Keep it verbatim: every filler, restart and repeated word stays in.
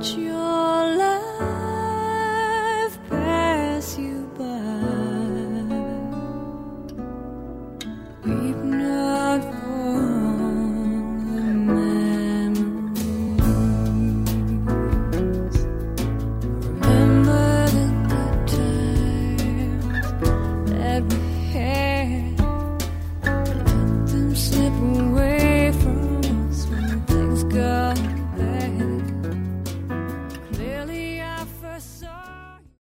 watch your life pass you by. Weep not for the memories. Remember the good times that we